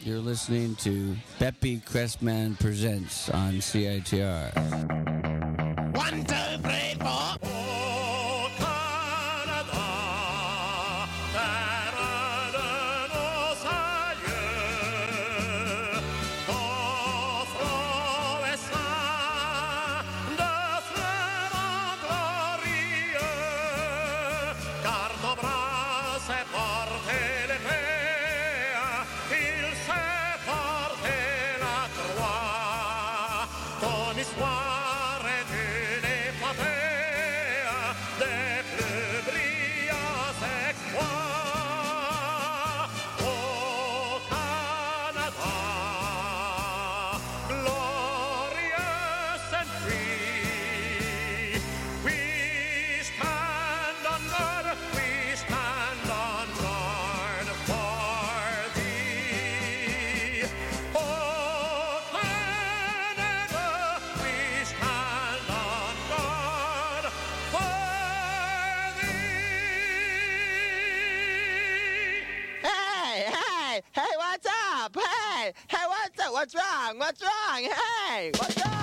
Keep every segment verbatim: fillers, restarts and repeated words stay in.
You're listening to Beppy Crestman Presents on C I T R. One, two, three, four. Oh, Canada, terre de nos aïeux, ton front est saint de frères glorieux, car ton bras s'est porté l'épée, il s'est porté la croix, ton histoire est une épopée des plus brillants exploits au Canada, glorious and free. We stand on guard, we stand on guard for thee. Oh, Canada, we stand on guard for thee. Hey, hey, hey, what's up? Hey, hey, what's up? What's wrong? What's wrong? Hey, what's wrong?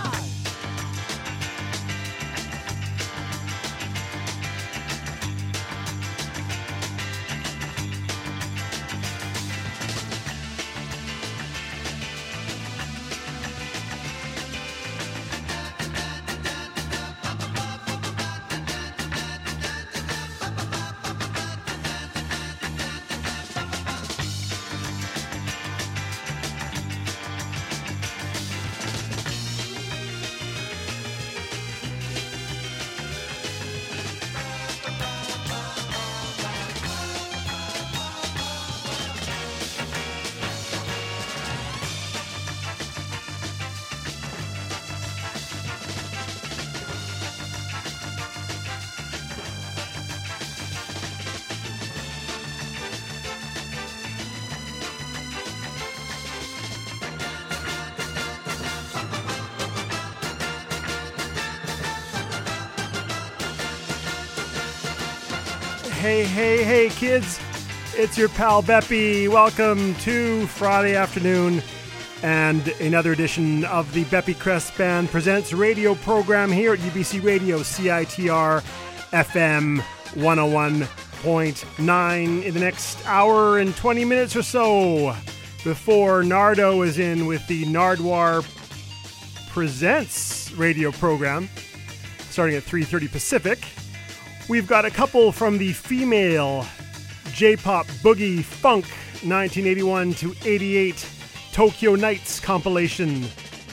Hey, hey, hey, kids. It's your pal Beppy. Welcome to Friday afternoon and another edition of the Beppy Crest Band Presents radio program here at U B C Radio, C I T R F M one oh one point nine. In the next hour and twenty minutes or so, before Nardo is in with the Nardwar Presents radio program, starting at three thirty Pacific. We've got a couple from the female J-pop boogie funk nineteen eighty-one to eighty-eight Tokyo Nights compilation,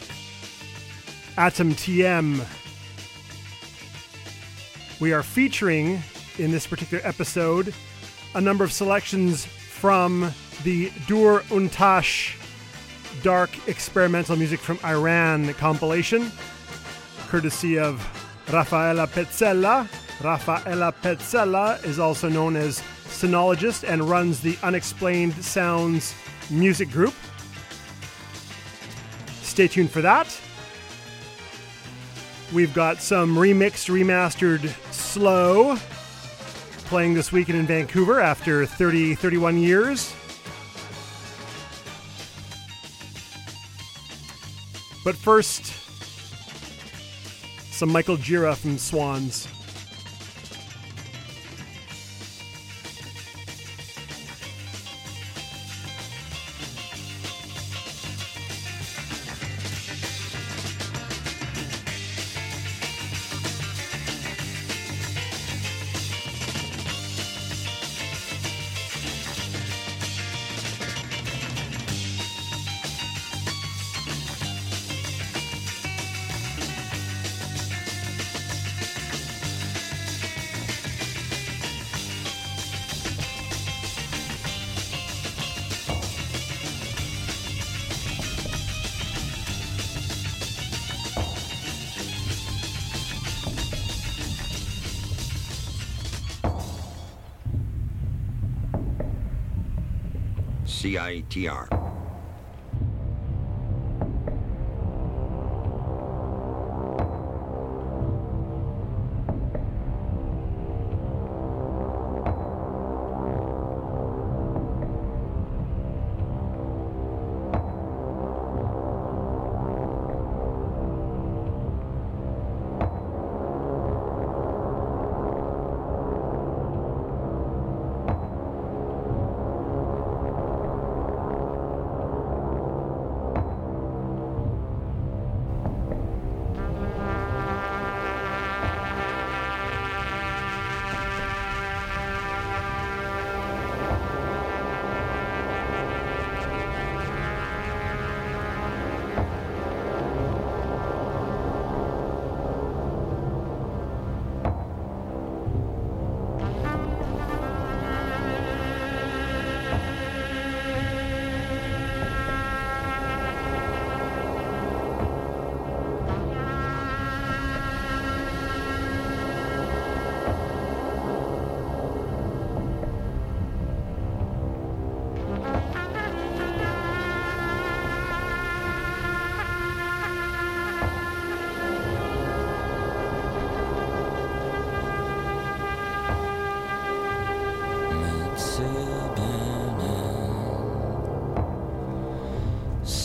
Atom T M. We are featuring, in this particular episode, a number of selections from the Dur und Tash dark experimental music from Iran compilation, courtesy of Rafaela Petzella. Rafaela Petzella is also known as sonologist and runs the Unexplained Sounds music group. Stay tuned for that. We've got some remixed, remastered Slow playing this weekend in Vancouver after thirty, thirty-one years. But first, some Michael Gira from Swans. C I T R.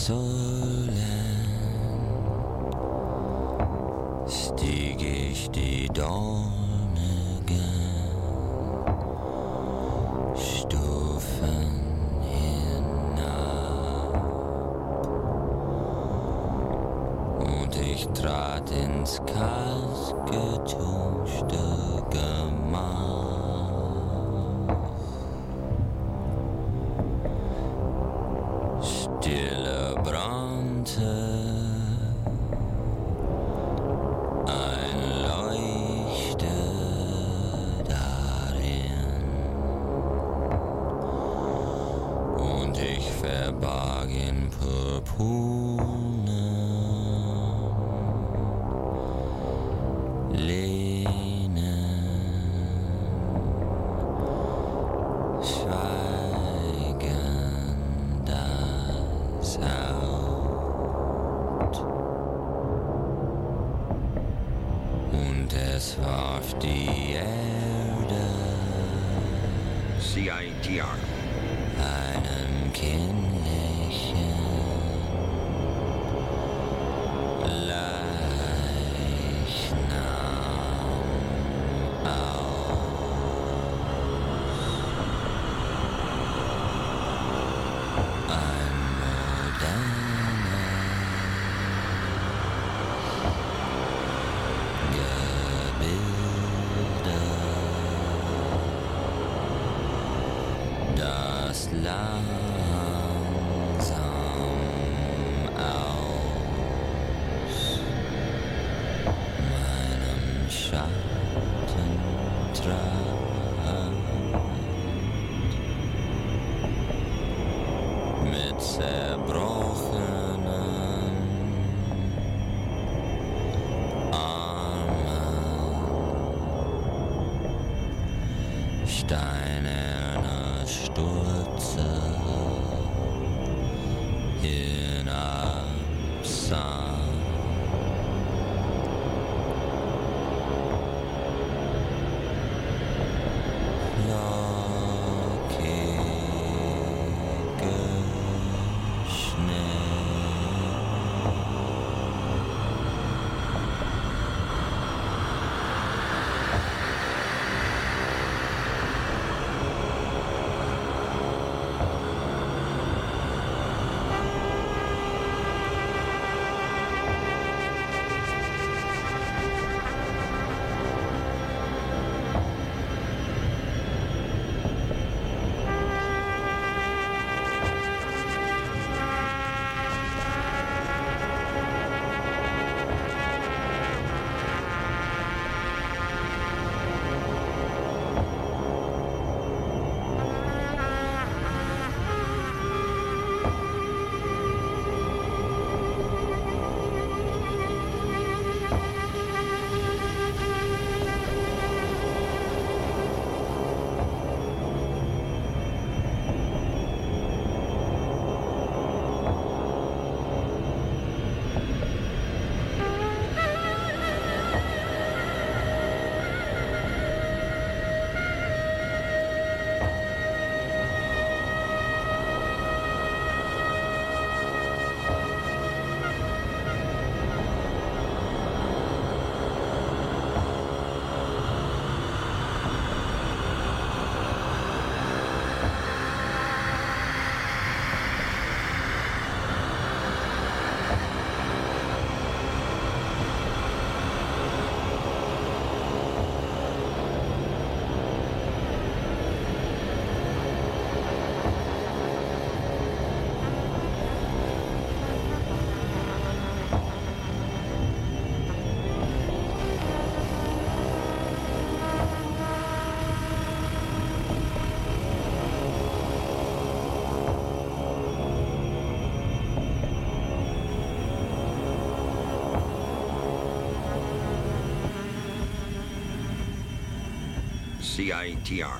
sollen, stieg ich die dornigen Stufen hinab und ich trat ins kalt getuschte Gemach. Stille brannte ein Leuchte darin und ich verbarg in purpurnen Lehnen schweigen das Haupt und es warf die Erde C I T R. einen kindlichen Leichnam aus. Ein modernes Gebilde, das langsam aus meinem Schatten trat, mit zerbrochenen Armen, steinerne Stürze hinabsank. Lockige Schnee. C I T R.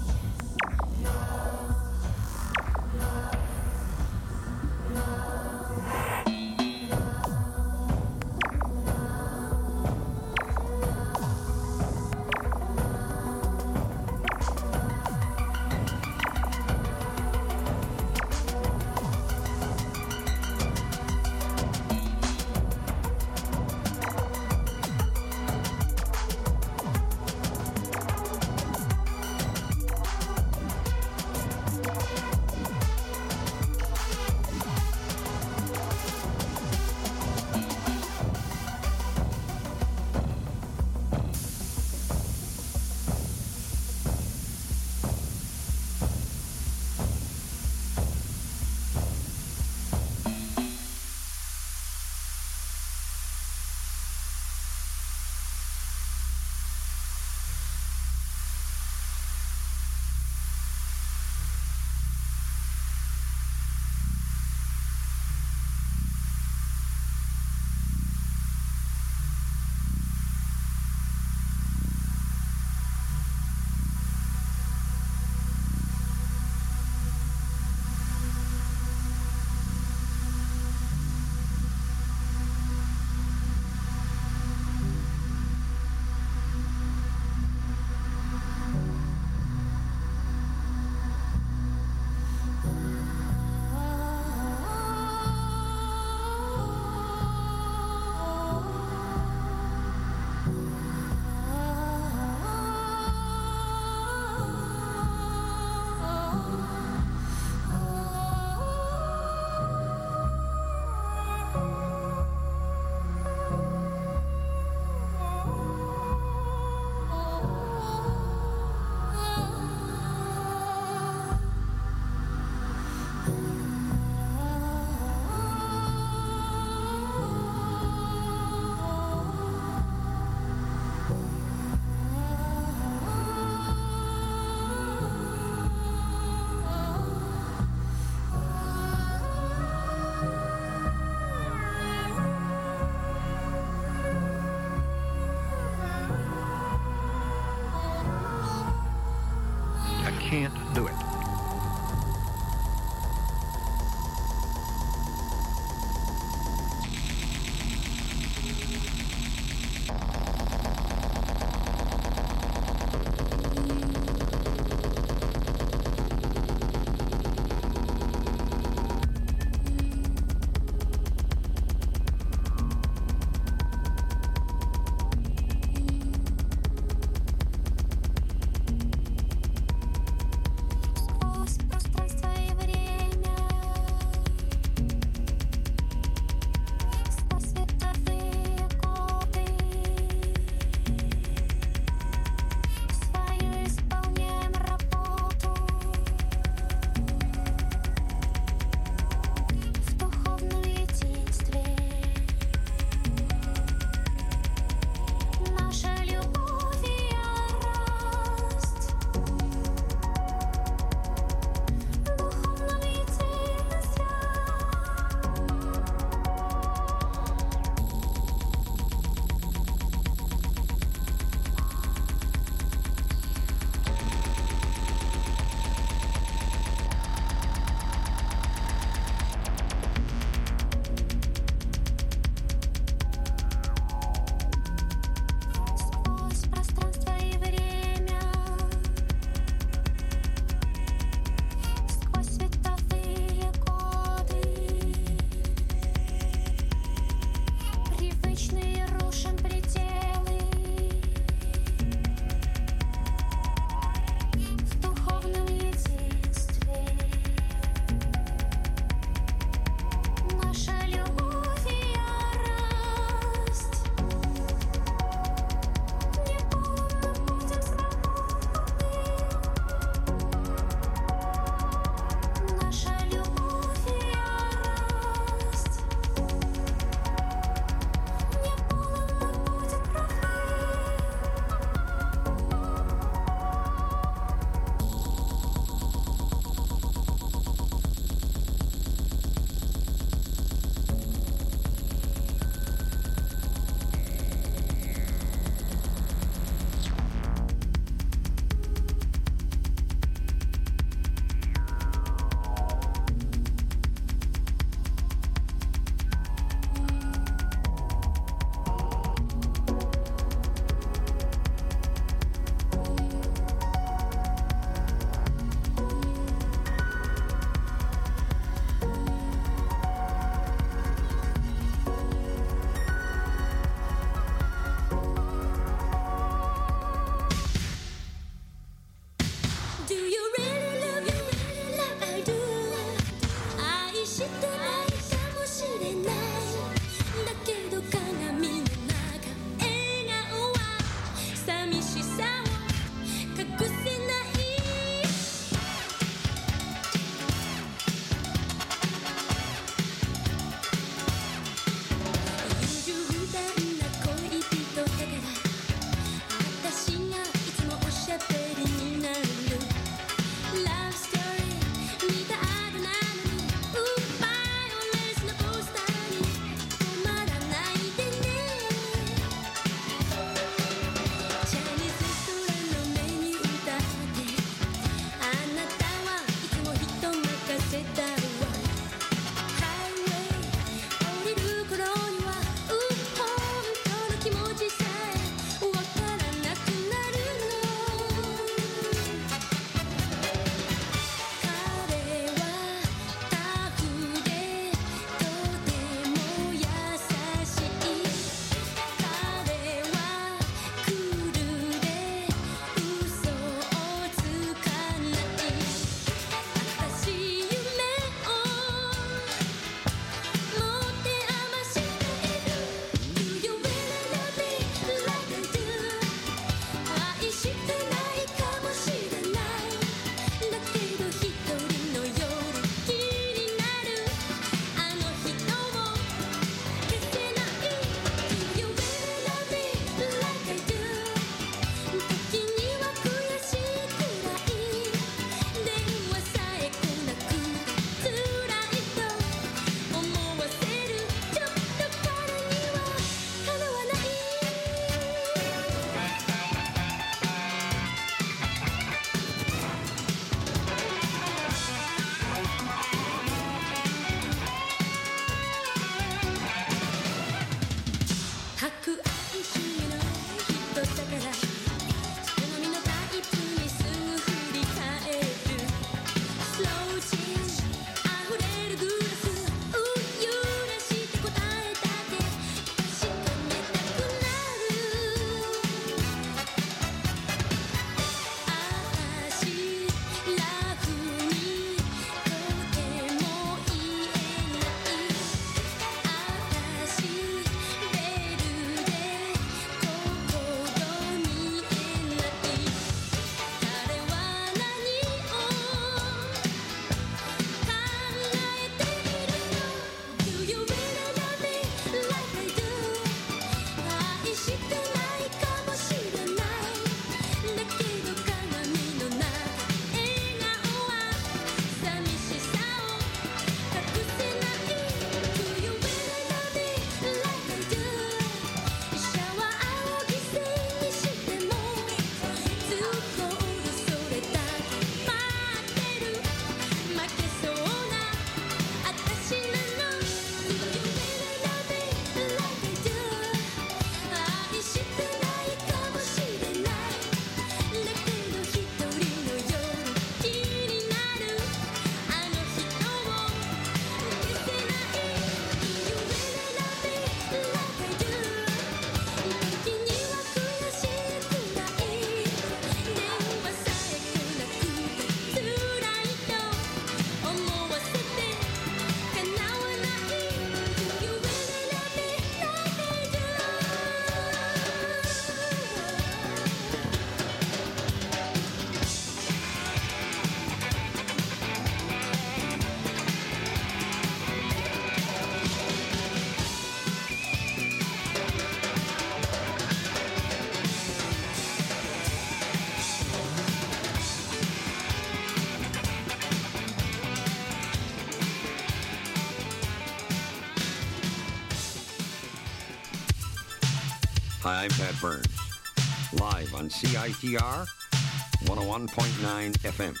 Hi, I'm Pat Burns. Live on C I T R one oh one point nine F M.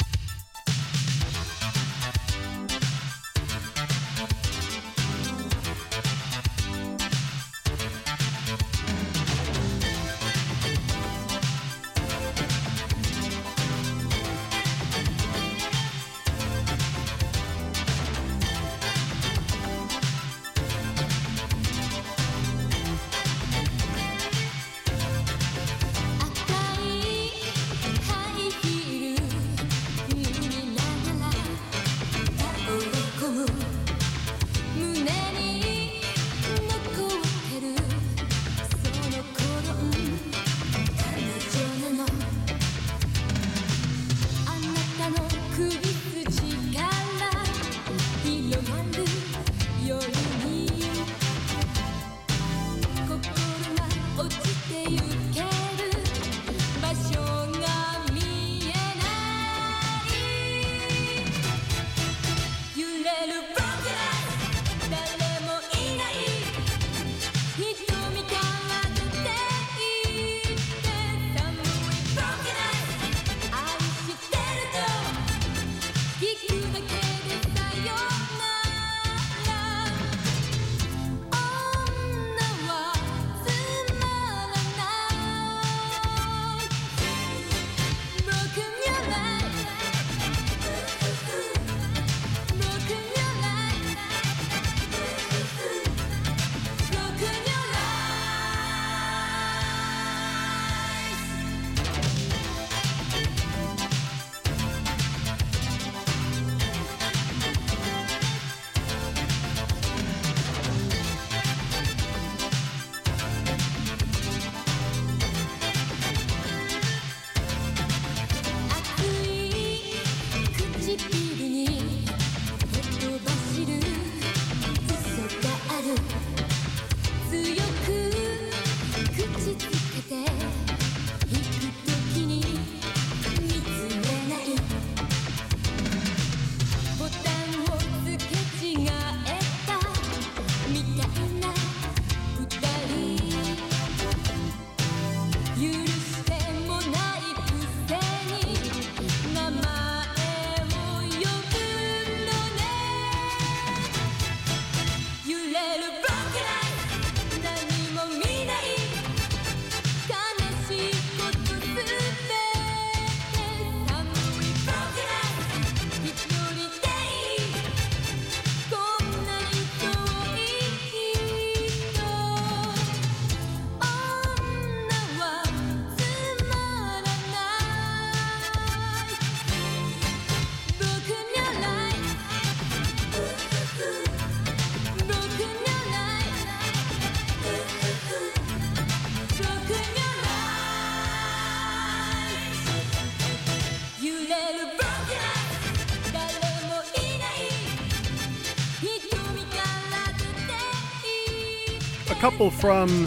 Couple from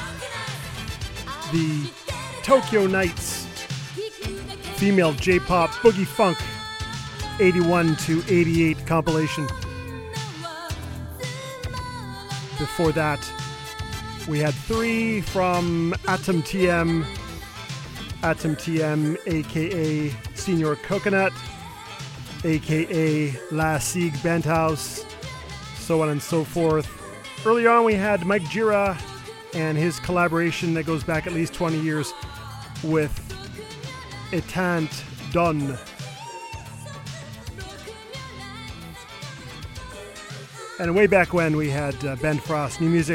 the Tokyo Nights female J-pop boogie funk eighty-one to eighty-eight compilation. Before that, we had three from Atom T M, Atom T M, aka Senior Coconut, aka La Sieg Bandhouse, so on and so forth. Earlier on, we had Mike Jira and his collaboration that goes back at least twenty years with Etant Don. And way back when, we had uh, Ben Frost, new music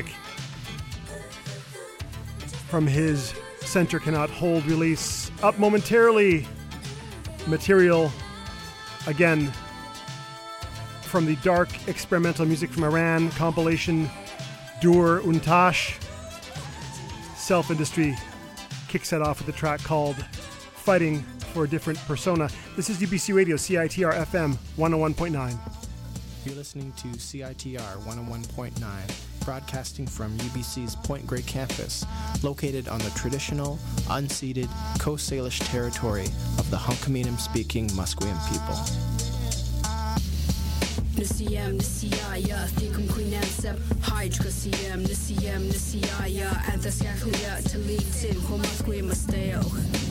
from his Center Cannot Hold release. Up momentarily, material, again, from the dark experimental music from Iran compilation Dur und Tash. Self Industry kicks that off with a track called Fighting for a Different Persona. This is U B C Radio, C I T R F M one oh one point nine. You're listening to C I T R one oh one point nine, broadcasting from U B C's Point Grey campus, located on the traditional, unceded Coast Salish territory of the Hunkaminam-speaking Musqueam people. Nasiyam nasiyaya Thikum quinansab Hydra siyam Nasiyam nasiyaya Anthasyakuya Talitin Homaskwe masteo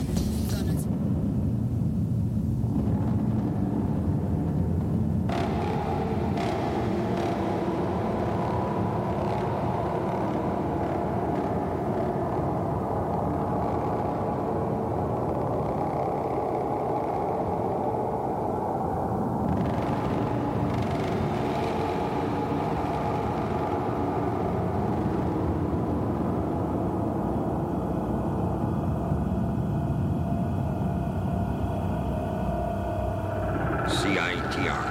C I T R.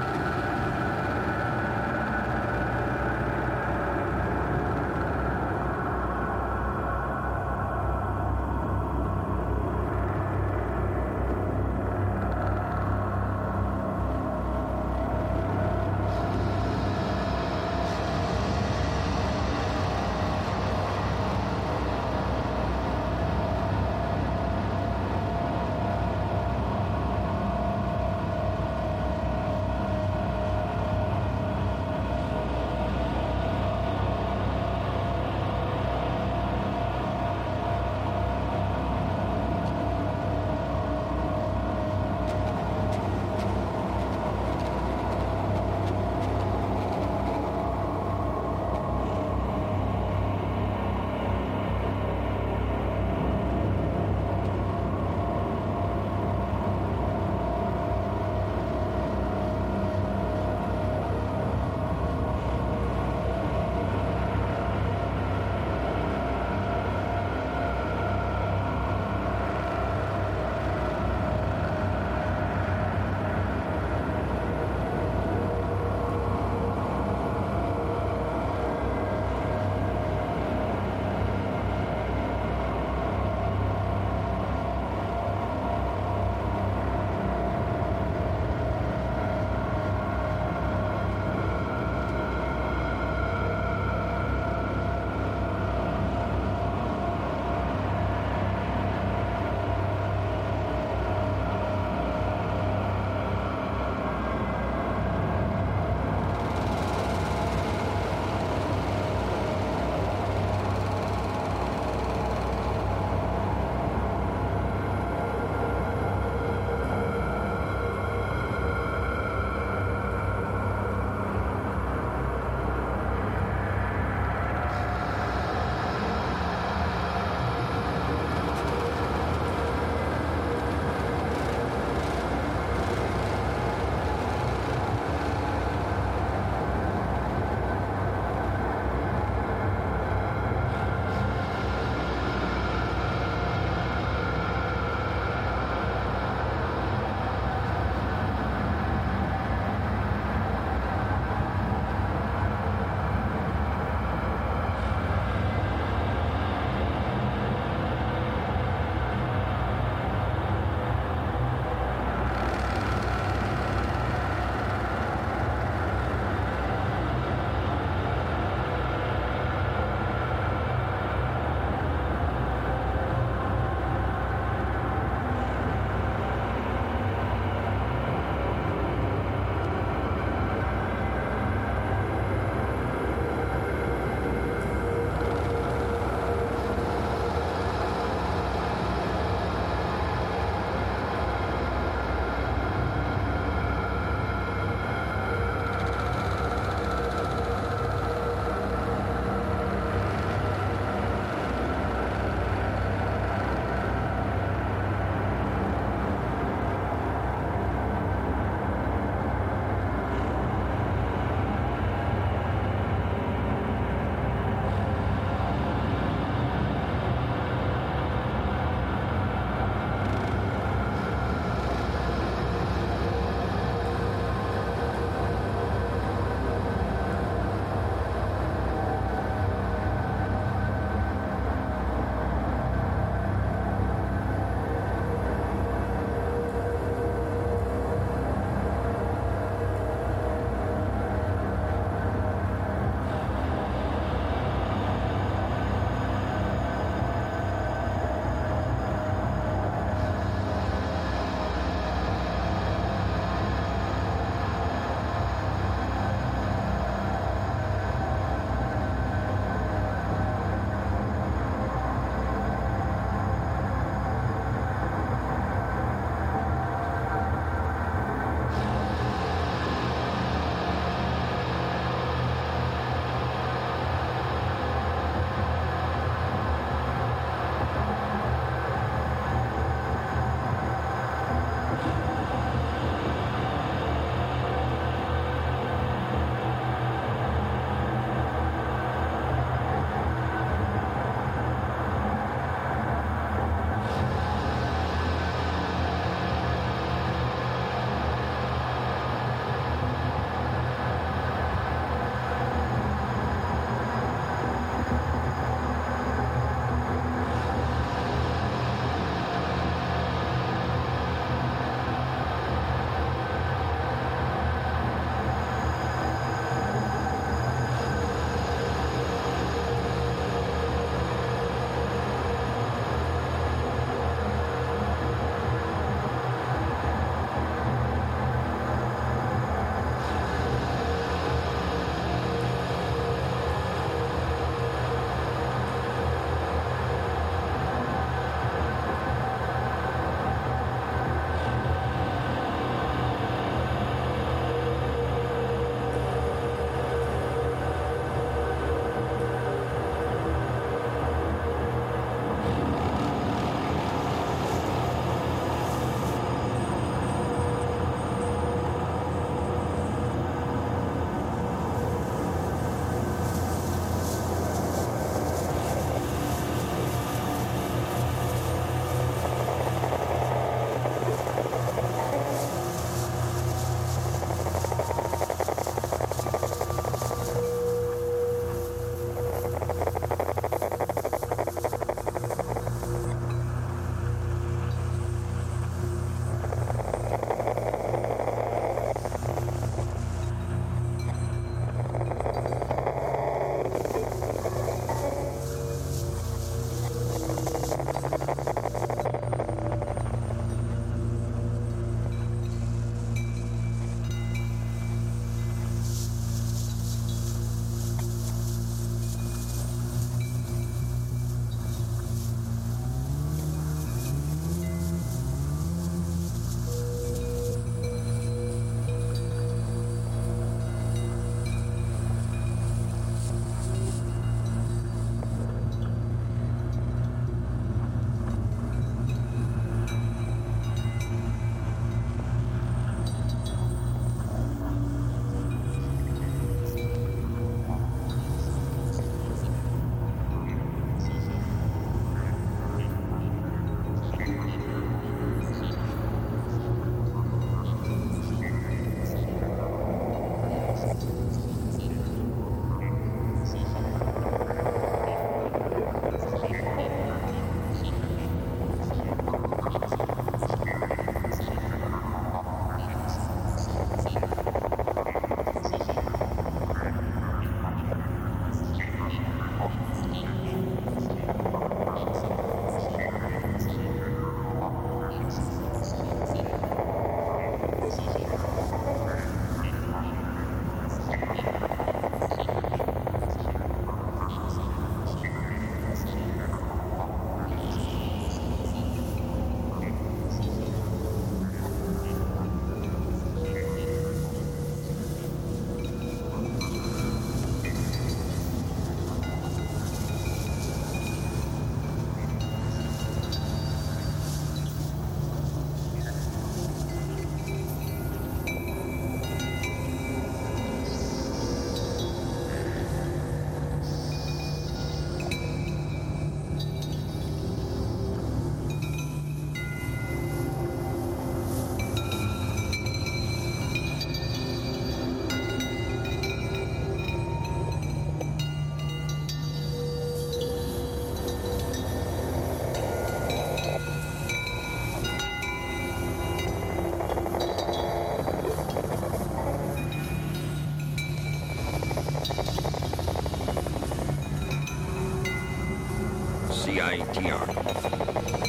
C I T R.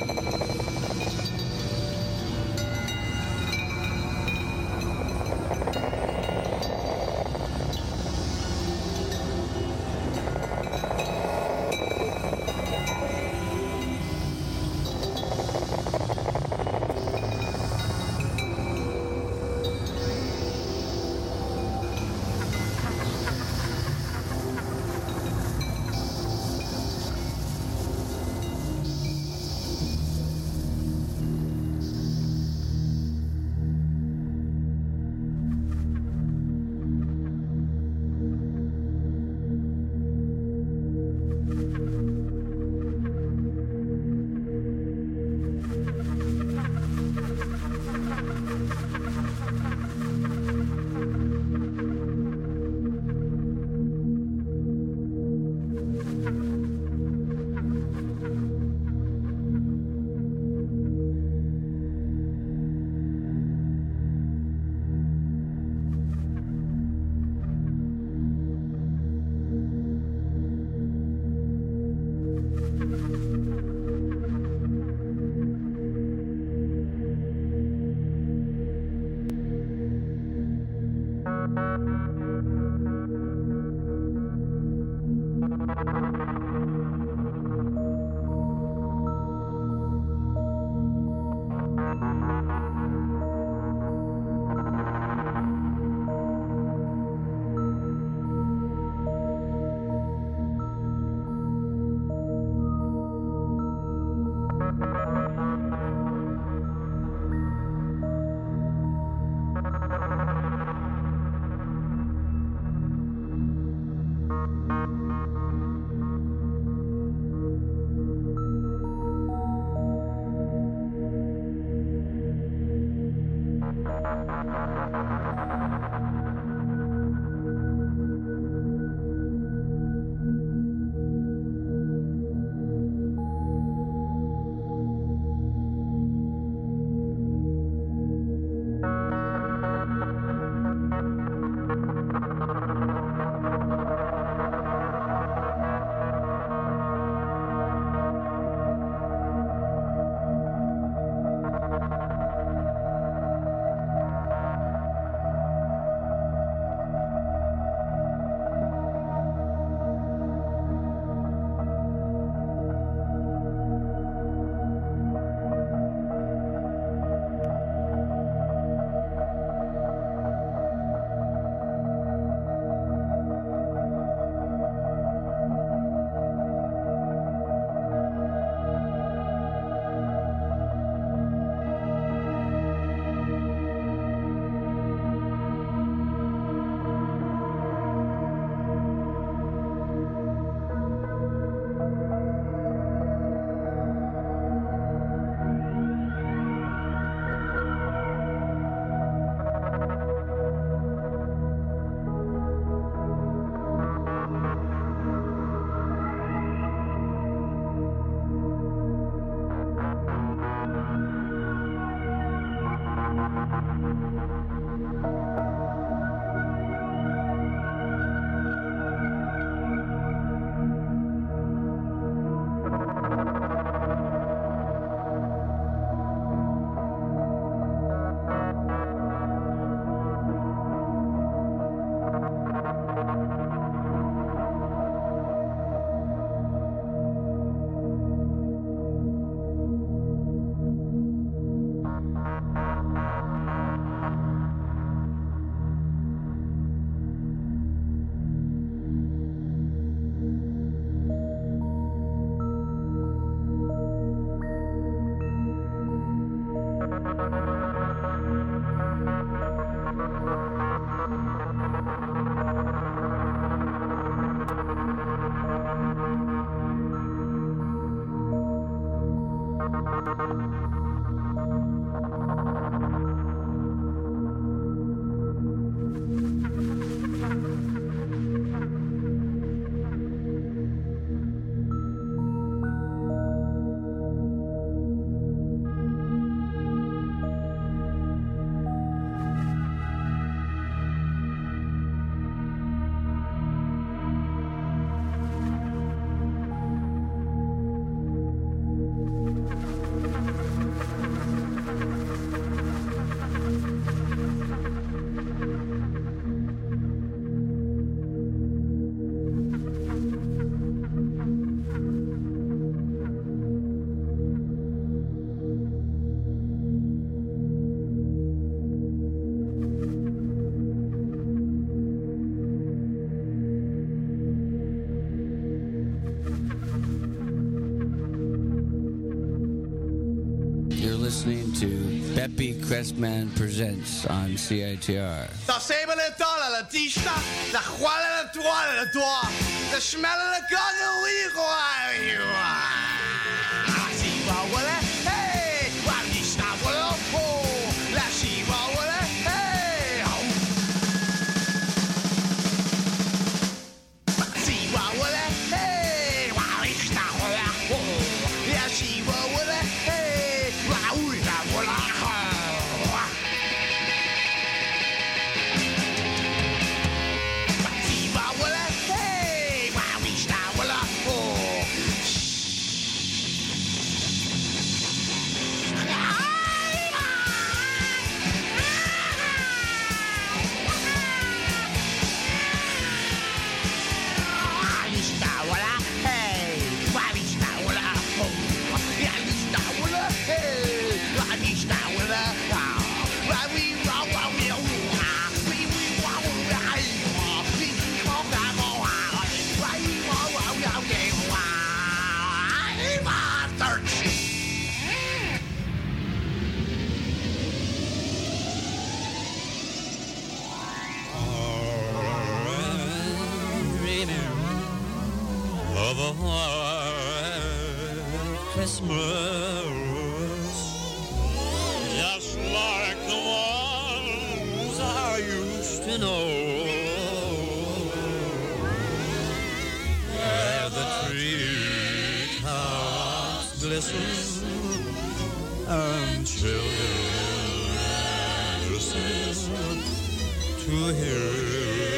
listening to Beppy Crestman Presents on C I T R. 到谁把那倒了了地上，那花了了多了了多，那什么了了高的为何哎呦啊！希望我嘞，嘿，我你是大我老婆，那希望我嘞，嘿，希望我嘞，嘿，我你是大我老婆，那希望我嘞，嘿，我为啥我老婆？ Of a white Christmas, just like the ones I used to know, where the tree tops glisten and children listen to hear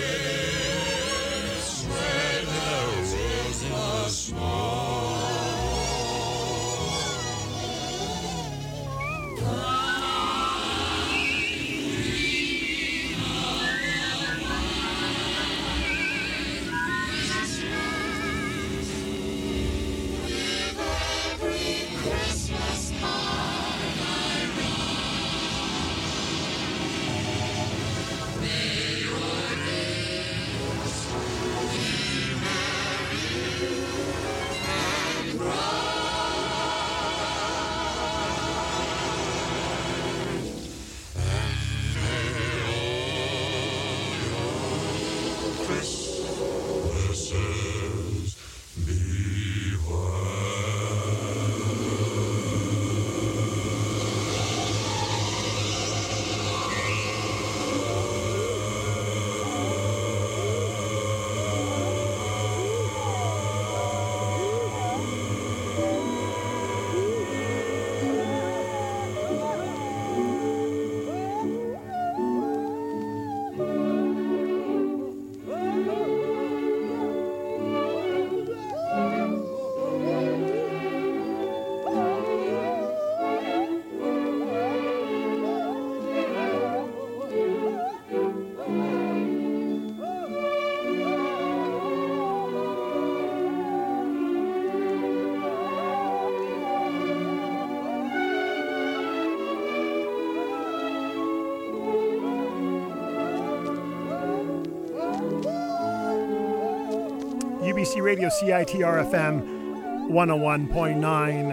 U B C Radio C I T R F M one oh one point nine.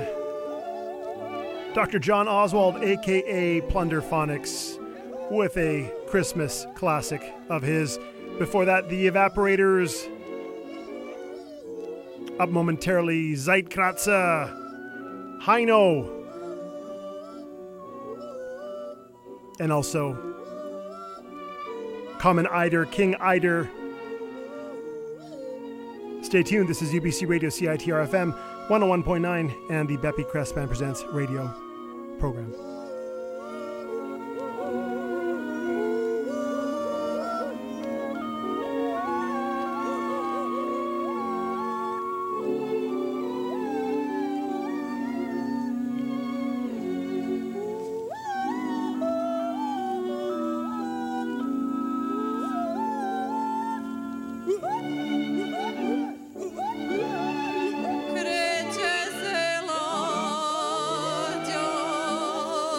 Doctor John Oswald, a k a. Plunderphonics, with a Christmas classic of his. Before that, the Evaporators. Up momentarily, Zeitkratzer, Heino, and also Common Eider, King Eider. Stay tuned. This is U B C Radio C I T R F M one oh one point nine and the Beppy Crestman Presents radio program. Krece se lađo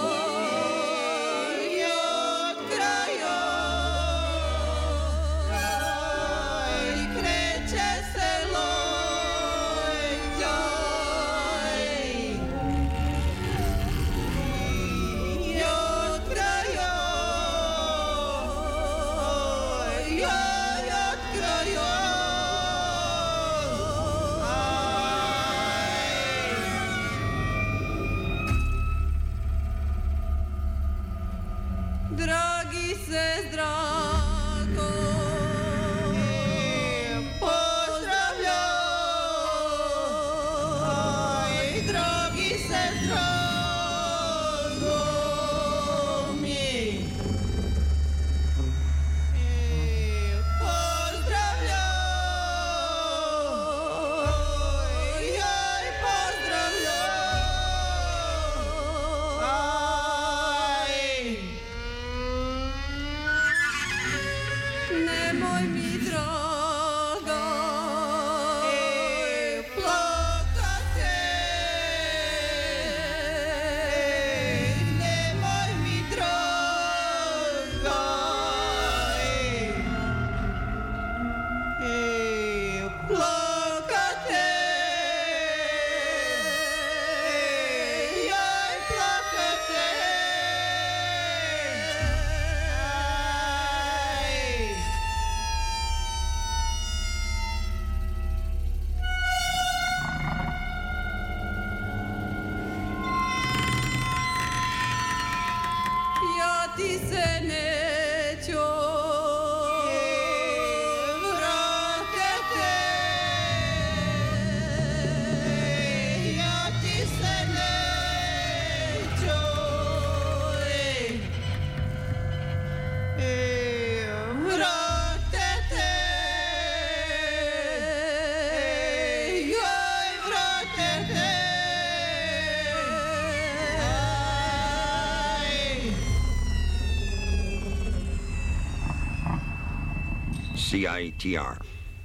C I T R.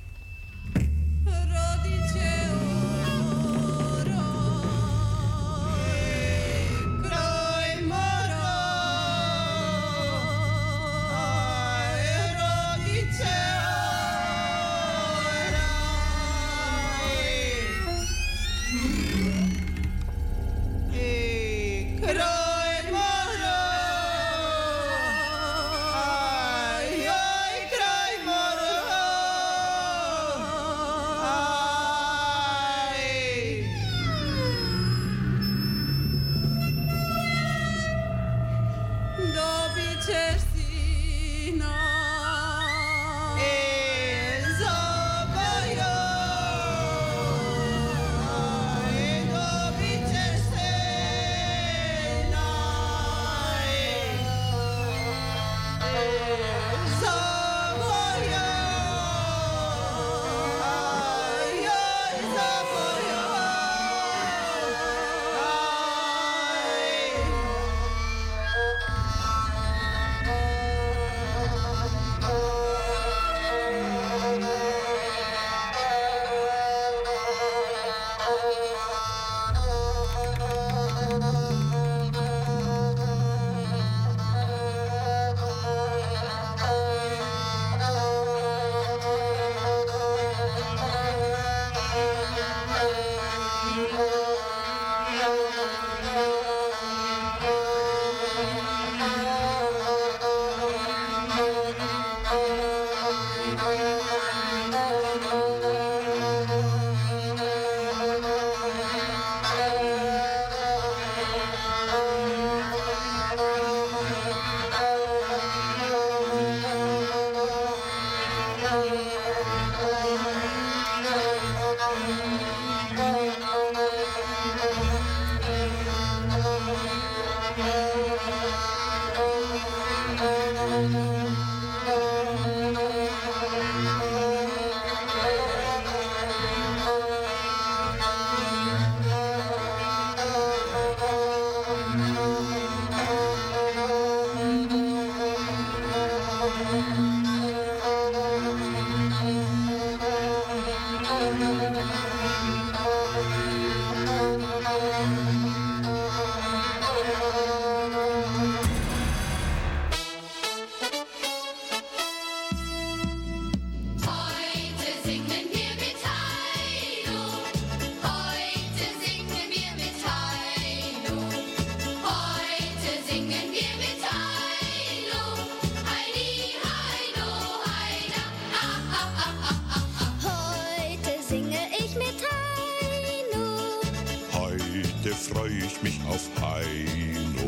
Freu ich mich auf Heino.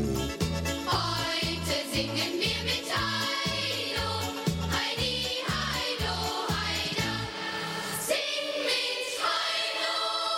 Heute singen wir mit Heino. Heidi, Heido, Heida. Sing mit Heino.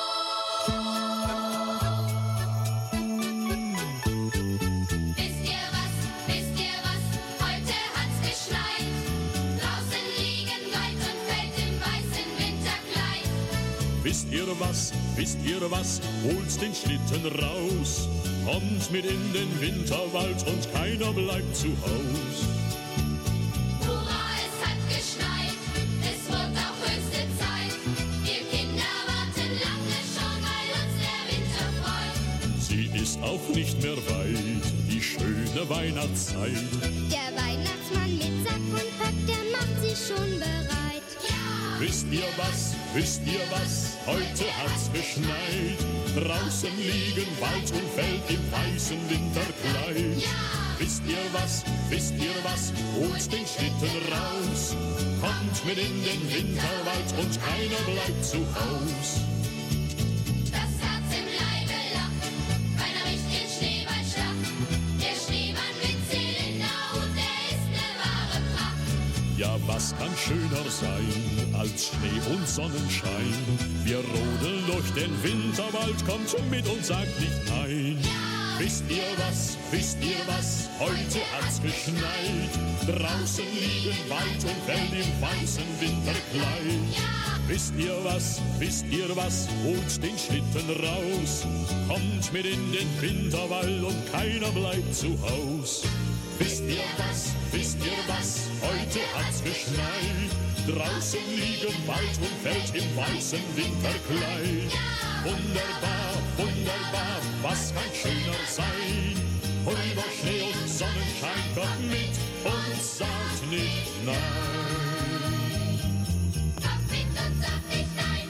Wisst ihr was, wisst ihr was? Heute hat's geschneit. Draußen liegen Wald und Feld im weißen Winterkleid. Wisst ihr was, wisst ihr was? Holt den Schlitten raus, kommt mit in den Winterwald und keiner bleibt zu Haus. Hurra, es hat geschneit, es wird auch höchste Zeit. Wir Kinder warten lange schon, weil uns der Winter freut. Sie ist auch nicht mehr weit, die schöne Weihnachtszeit. Der Weihnachtsmann mit Sack und Pack, der macht sie schon bereit. Ja! Wisst ihr was, wisst ihr was, heute hat's geschneit. Draußen liegen Wald und Feld im weißen Winterkleid. Wisst ihr was, wisst ihr was, holt den Schlitten raus. Kommt mit in den Winterwald und keiner bleibt zu Haus. Das Herz im Leibe lacht, keiner riecht den Schneeball schlacht. Der Schneemann mit Zylinderhut, der ist ne wahre Pracht. Ja, was kann schöner sein als Schnee und Sonnenschein? Wir rodeln durch den Winterwald, kommt mit und sagt nicht nein. Wisst ihr was, wisst ihr was, heute hat's geschneit. Draußen liegen Wald und Feld im weißen Winterkleid. Wisst ihr was, wisst ihr was, holt den Schlitten raus. Kommt mit in den Winterwald und keiner bleibt zu Haus. Wisst ihr was, wisst ihr was, heute hat's geschneit. Draußen liegen Wald und Feld im weißen Winterkleid. Wunderbar, wunderbar, was kann schöner sein? Über Schnee und Sonnenschein, kommt mit und sagt nicht nein. Kommt mit und sagt nicht nein.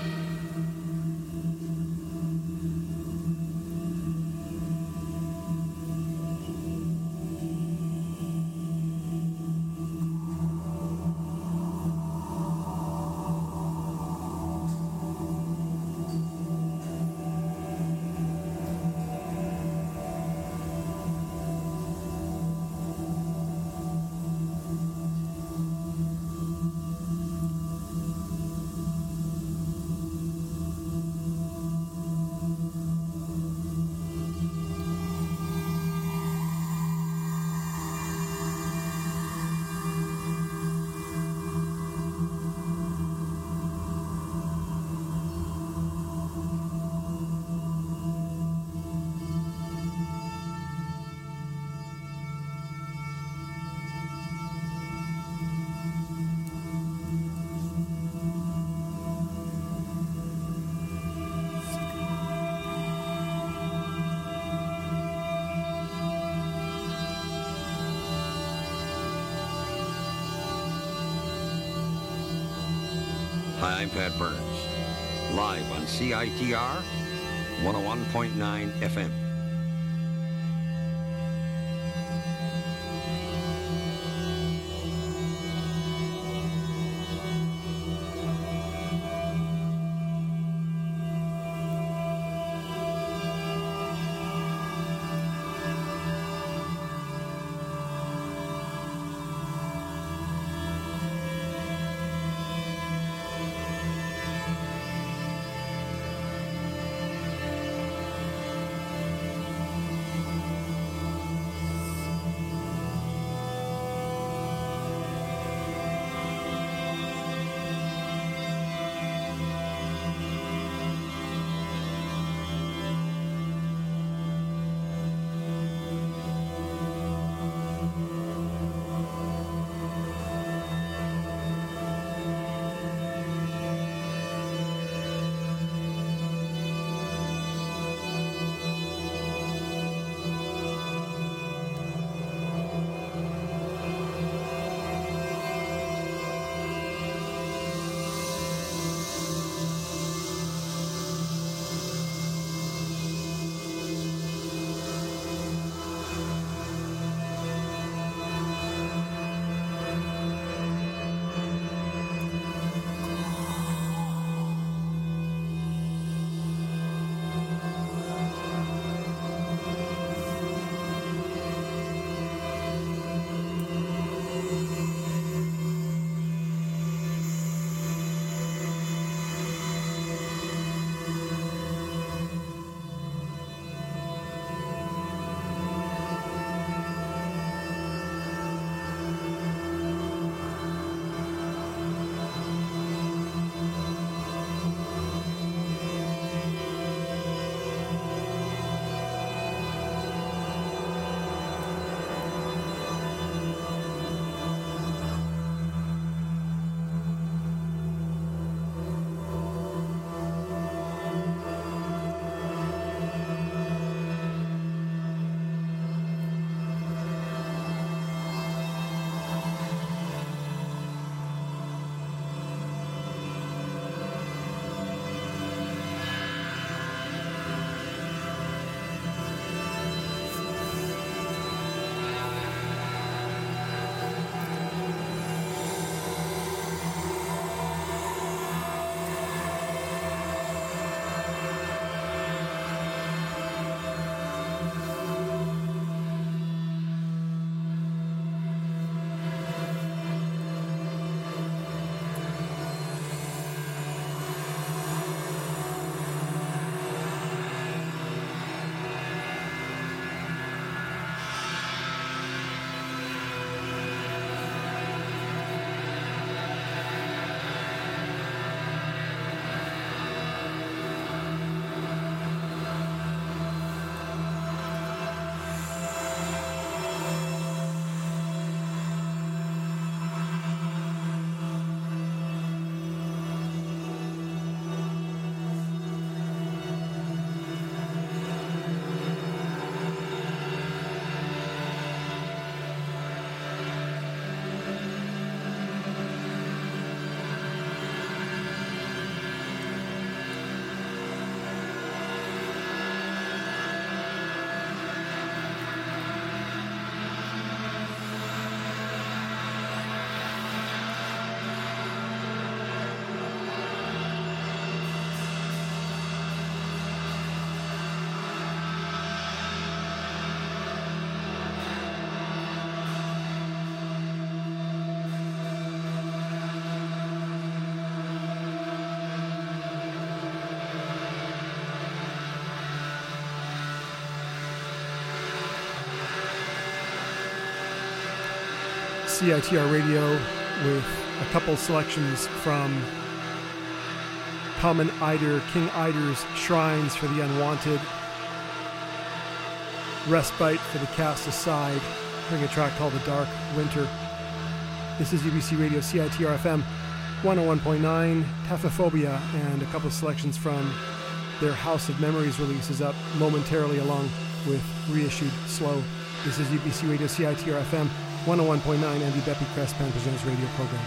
Hi, I'm Pat Burns, live on C I T R one oh one point nine F M. C I T R Radio with a couple selections from Common Eider, King Eider's Shrines for the Unwanted, Respite for the Cast Aside, hearing a track called The Dark Winter. This is U B C Radio C I T R F M one oh one point nine, Taphophobia, and a couple selections from their House of Memories release is up momentarily along with reissued Slow. This is U B C Radio C I T R F M one oh one point nine and the Beppy Crestband Presents radio program.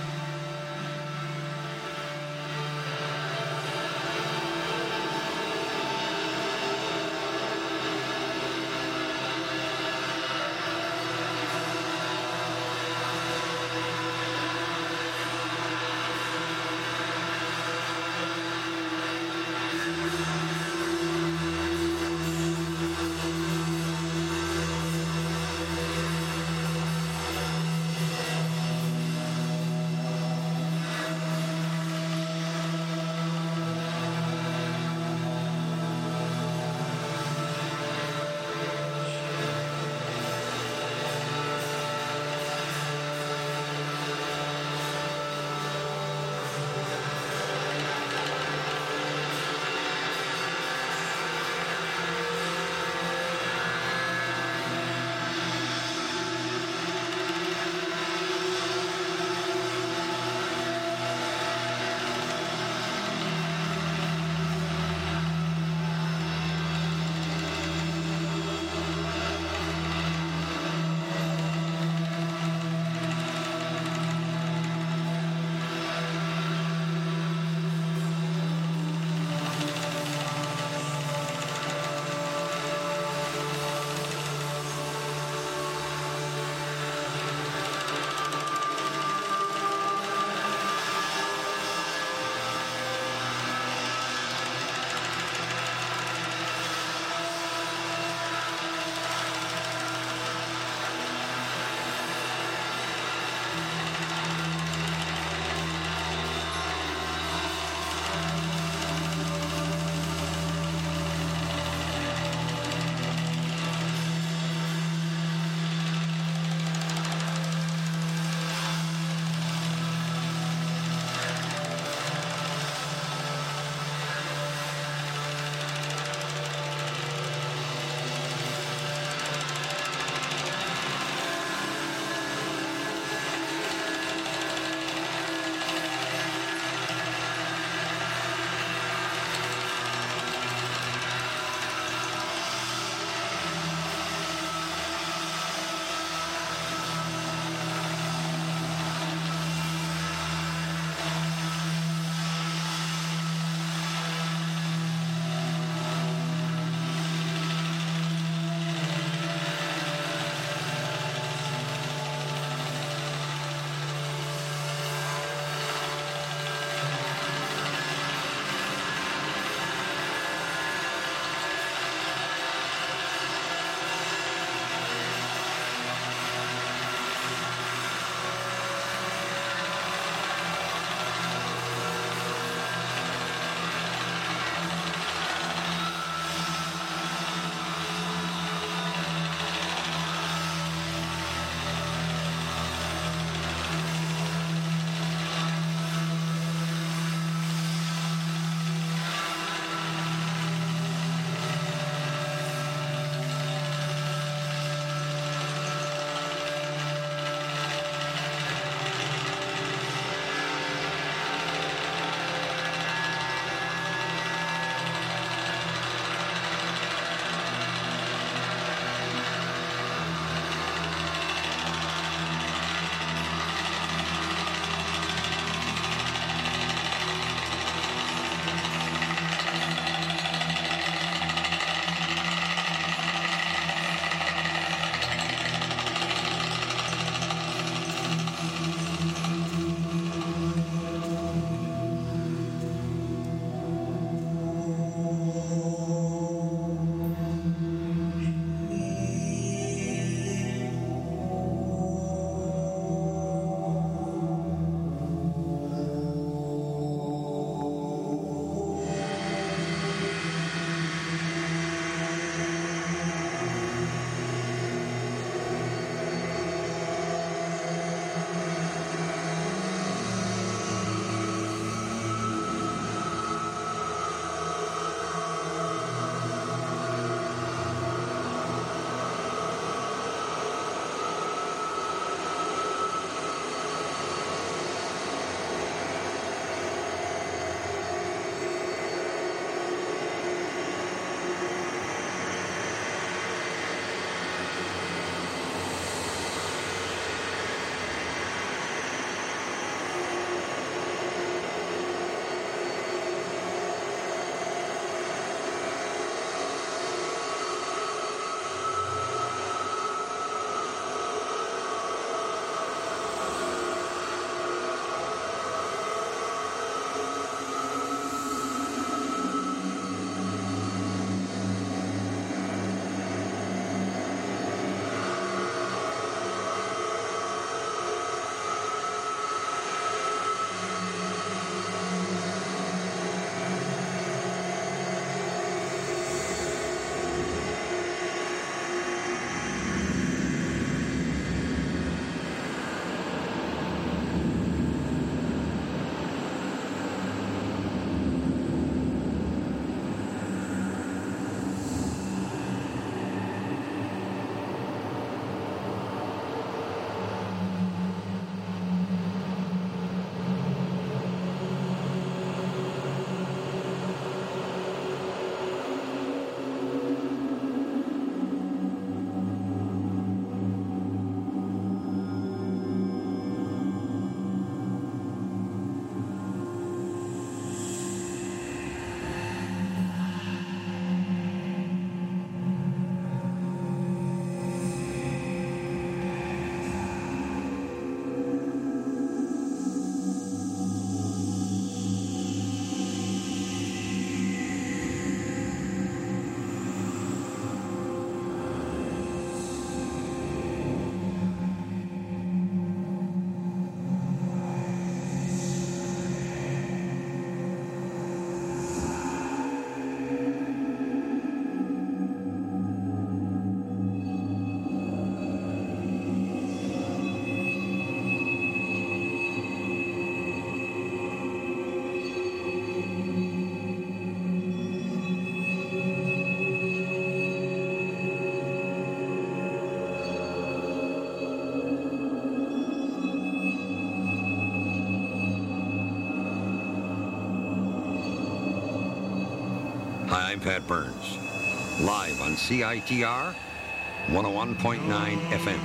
Hi, I'm Pat Burns. Live on C I T R one oh one point nine F M.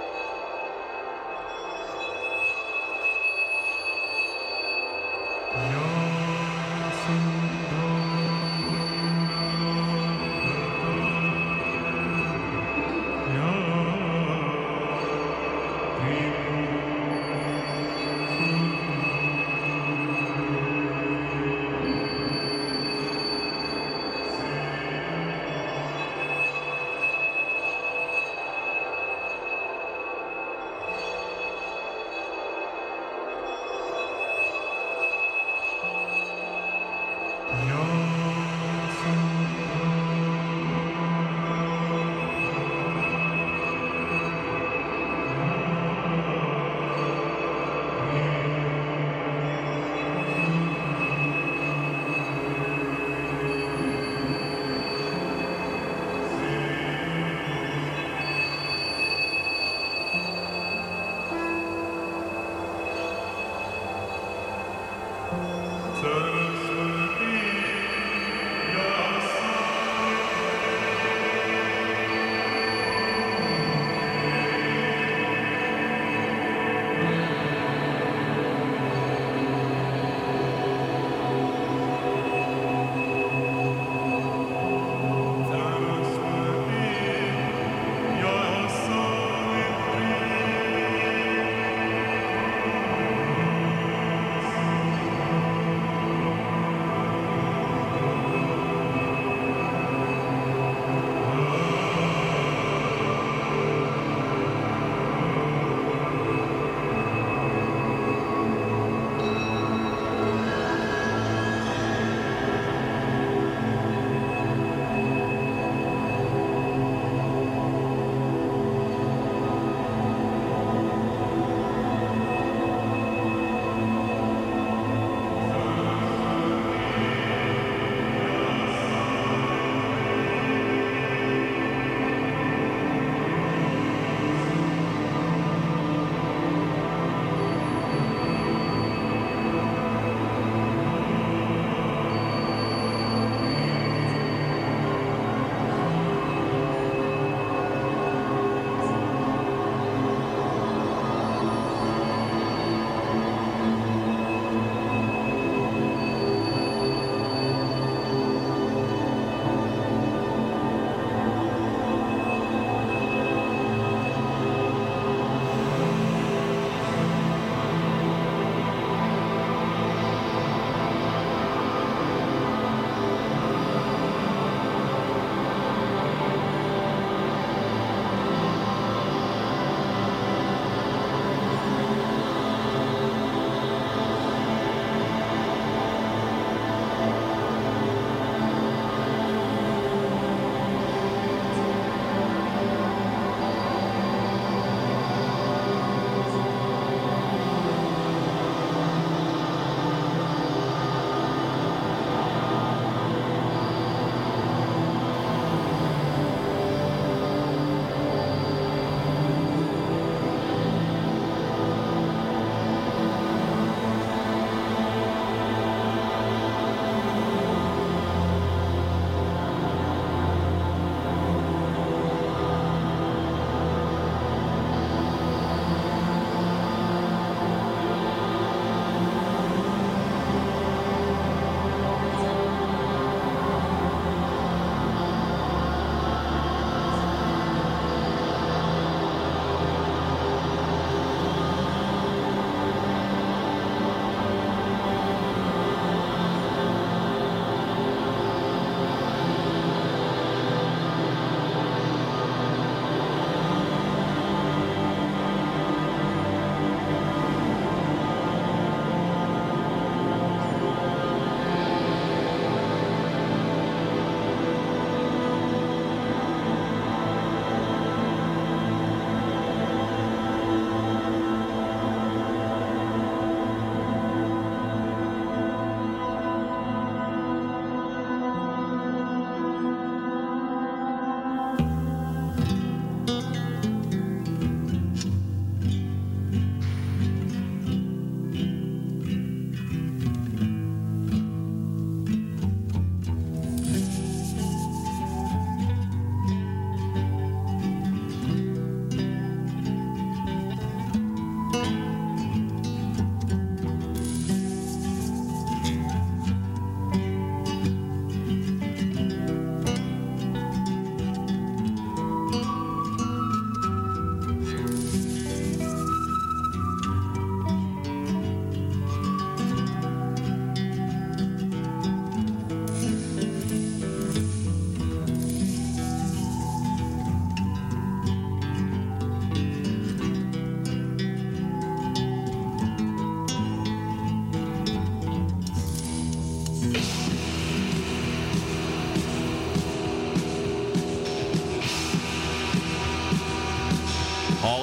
Yeah.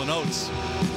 Oates.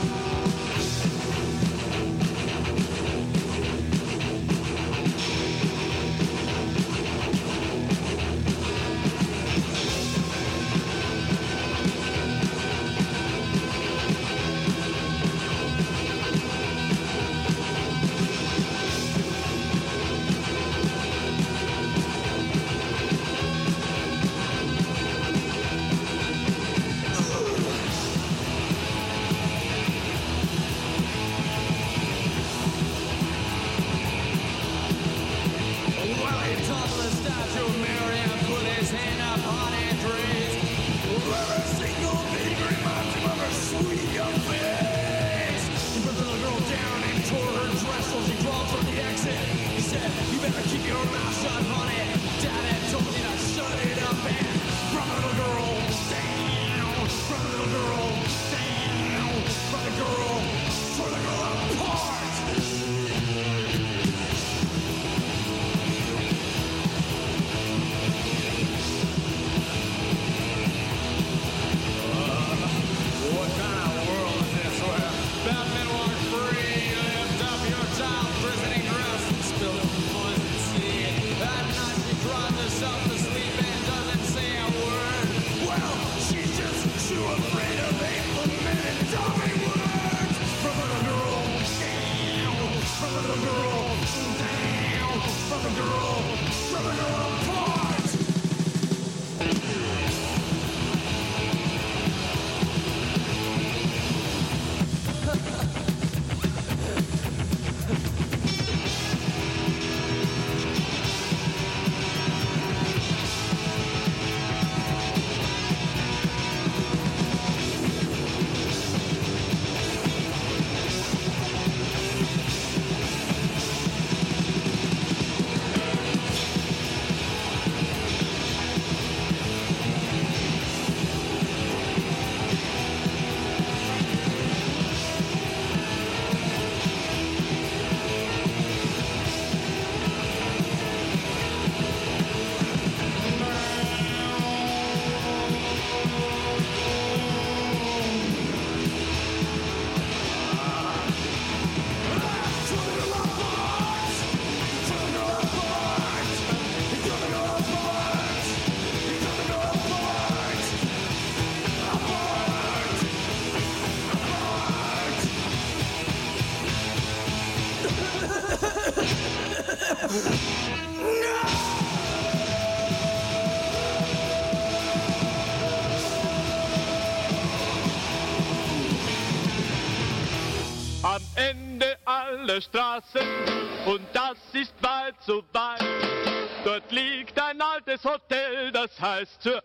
Am Ende aller Straßen und das ist weit so weit. Dort liegt ein altes Hotel, das heißt zur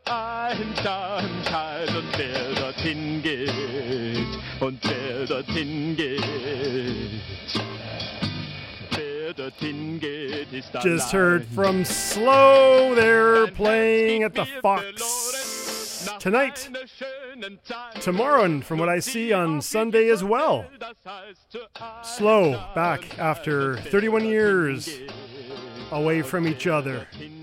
Einsamkeit. Und wer dorthin geht, und wer dorthin geht, wer dorthin geht, ist Just allein. heard from Slow. They're playing at the Fox tonight, tomorrow, and from what I see on Sunday as well. Slow back after thirty-one years away from each other.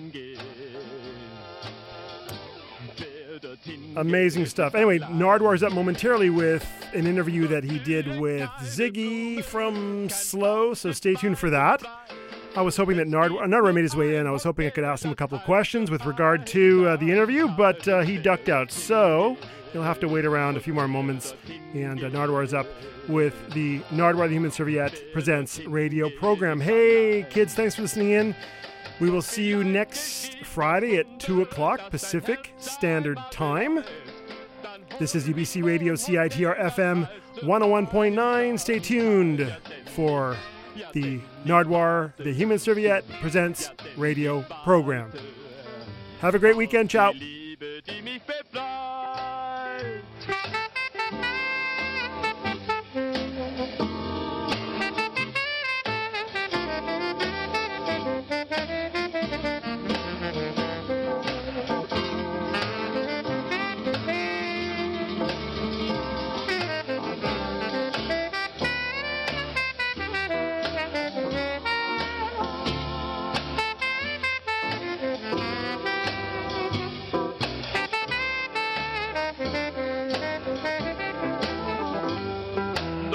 Amazing stuff. Anyway, Nardwuar's up momentarily with an interview that he did with Ziggy from Slow, so stay tuned for that. I was hoping that Nardwuar, Nardwuar made his way in. I was hoping I could ask him a couple of questions with regard to uh, the interview, but uh, he ducked out. So you'll have to wait around a few more moments. And uh, Nardwuar's up with the Nardwuar the Human Serviette Presents radio program. Hey, kids, thanks for listening in. We will see you next Friday at two o'clock Pacific Standard Time. This is U B C Radio C I T R F M one oh one point nine. Stay tuned for the Nardwuar the Human Serviette Presents radio program. Have a great weekend. Ciao.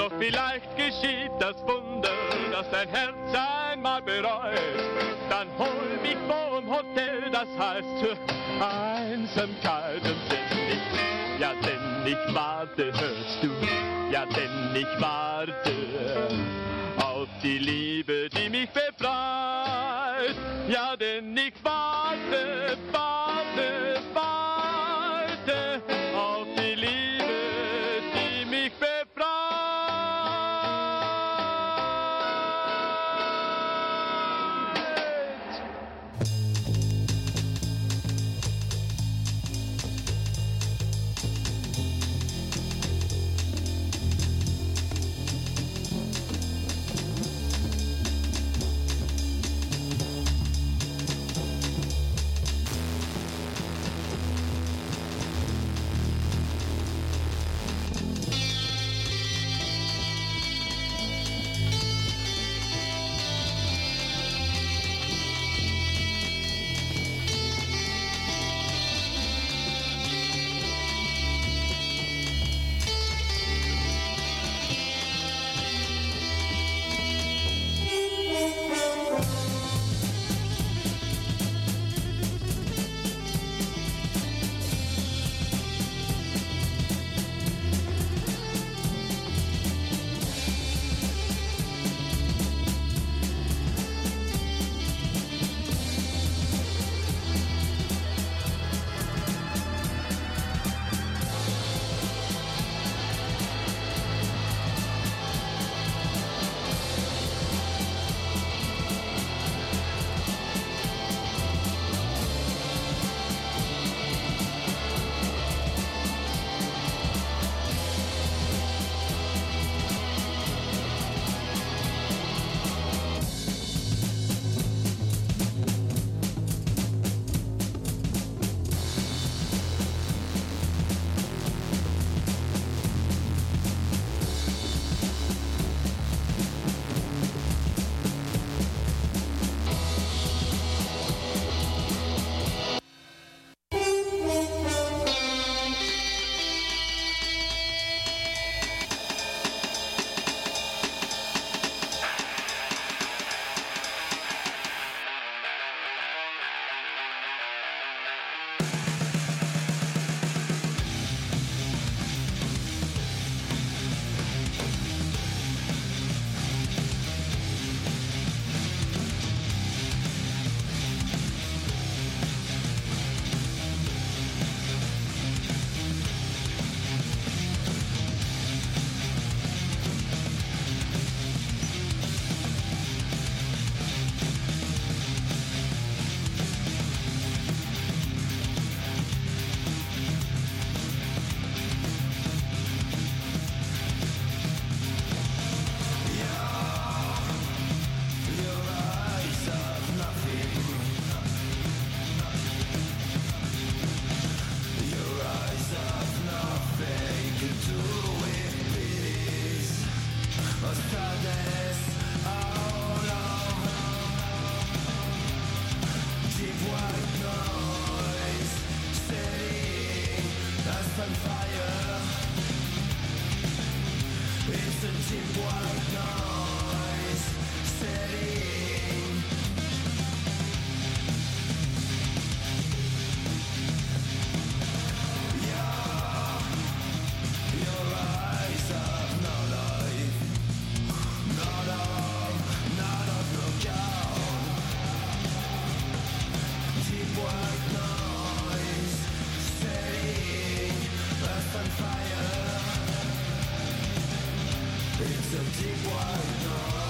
Doch vielleicht geschieht das Wunder, dass dein Herz einmal bereut. Dann hol mich vom Hotel, das heißt für Einsamkeit und denn ich, ja denn ich warte, hörst du, ja denn ich warte auf die Liebe, die mich befreit. Ja denn ich warte, warte, warte auf die Liebe, die mich befreit. It's a deep white noise.